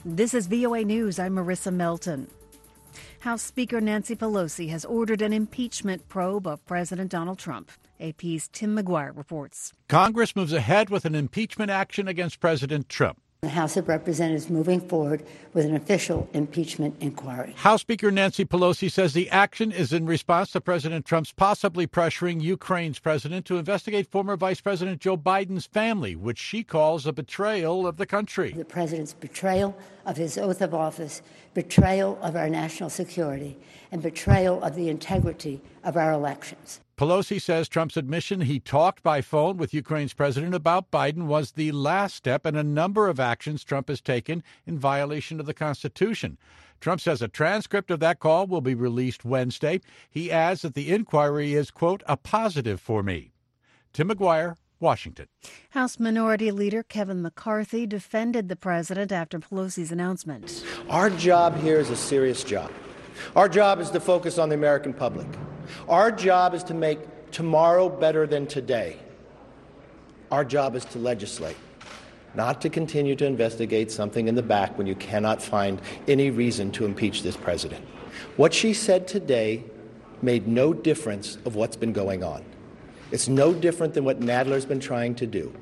This is VOA News. I'm Marissa Melton. House Speaker Nancy Pelosi has ordered an impeachment probe of President Donald Trump. AP's Tim McGuire reports. Congress moves ahead with an impeachment action against President Trump. The House of Representatives moving forward with an official impeachment inquiry. House Speaker Nancy Pelosi says the action is in response to President Trump's possibly pressuring Ukraine's president to investigate former Vice President Joe Biden's family, which she calls a betrayal of the country. The president's betrayal of his oath of office, betrayal of our national security, and betrayal of the integrity of our elections. Pelosi says Trump's admission he talked by phone with Ukraine's president about Biden was the last step in a number of actions Trump has taken in violation of the Constitution. Trump says a transcript of that call will be released Wednesday. He adds that the inquiry is, quote, a positive for me. Tim McGuire, Washington. House Minority Leader Kevin McCarthy defended the president after Pelosi's announcement. Our job here is a serious job. Our job is to focus on the American public. Our job is to make tomorrow better than today. Our job is to legislate, not to continue to investigate something in the back when you cannot find any reason to impeach this president. What she said today made no difference of what's been going on. It's no different than what Nadler's been trying to do.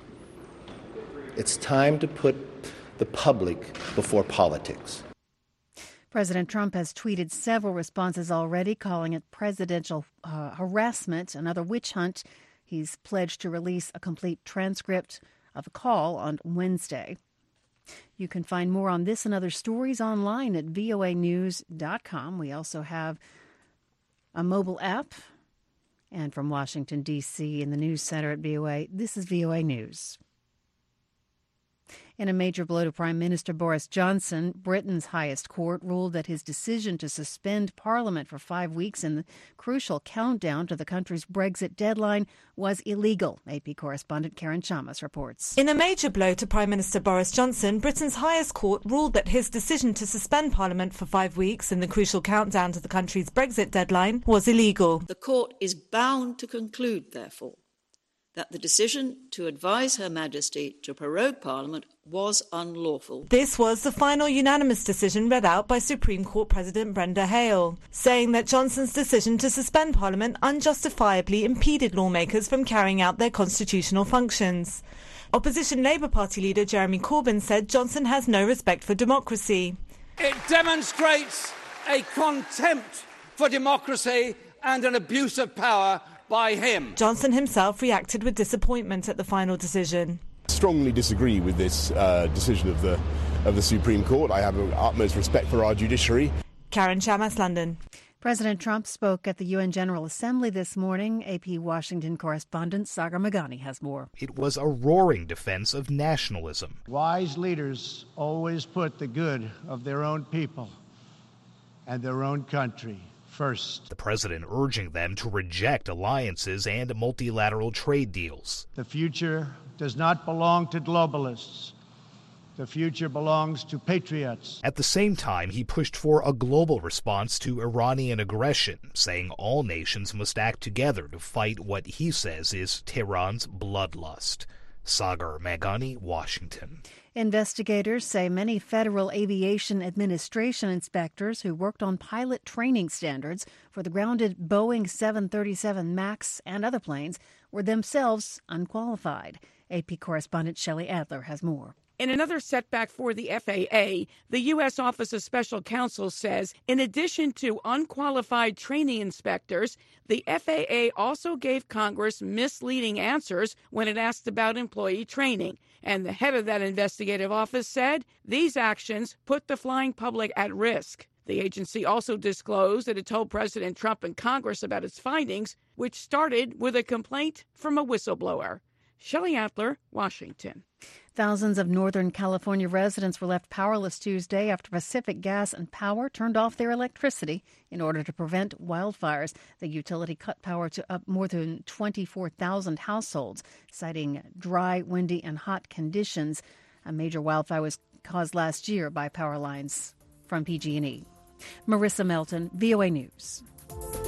It's time to put the public before politics. President Trump has tweeted several responses already, calling it presidential harassment, another witch hunt. He's pledged to release a complete transcript of the call on Wednesday. You can find more on this and other stories online at voanews.com. We also have a mobile app. And from Washington, D.C., in the news center at VOA, this is VOA News. In a major blow to Prime Minister Boris Johnson, Britain's highest court ruled that his decision to suspend Parliament for 5 weeks in the crucial countdown to the country's Brexit deadline was illegal. AP correspondent Karen Chamas reports. In a major blow to Prime Minister Boris Johnson, Britain's highest court ruled that his decision to suspend Parliament for 5 weeks in the crucial countdown to the country's Brexit deadline was illegal. The court is bound to conclude, therefore, that the decision to advise Her Majesty to prorogue Parliament was unlawful. This was the final unanimous decision read out by Supreme Court President Brenda Hale, saying that Johnson's decision to suspend Parliament unjustifiably impeded lawmakers from carrying out their constitutional functions. Opposition Labour Party leader Jeremy Corbyn said Johnson has no respect for democracy. It demonstrates a contempt for democracy and an abuse of power by him. Johnson himself reacted with disappointment at the final decision. Strongly disagree with this decision of the Supreme Court. I have utmost respect for our judiciary. Karen Chamas, London. President Trump spoke at the UN General Assembly this morning. AP Washington correspondent Sagar Meghani has more. It was a roaring defense of nationalism. Wise leaders always put the good of their own people and their own country first. The president urging them to reject alliances and multilateral trade deals. The future does not belong to globalists. The future belongs to patriots. At the same time, he pushed for a global response to Iranian aggression, saying all nations must act together to fight what he says is Tehran's bloodlust. Sagar Meghani, Washington. Investigators say many Federal Aviation Administration inspectors who worked on pilot training standards for the grounded Boeing 737 MAX and other planes were themselves unqualified. AP correspondent Shelley Adler has more. In another setback for the FAA, the U.S. Office of Special Counsel says in addition to unqualified training inspectors, the FAA also gave Congress misleading answers when it asked about employee training. And the head of that investigative office said these actions put the flying public at risk. The agency also disclosed that it told President Trump and Congress about its findings, which started with a complaint from a whistleblower. Shelley Adler, Washington. Thousands of Northern California residents were left powerless Tuesday after Pacific Gas and Power turned off their electricity in order to prevent wildfires. The utility cut power to up more than 24,000 households, citing dry, windy, and hot conditions. A major wildfire was caused last year by power lines from PG&E. Marissa Melton, VOA News.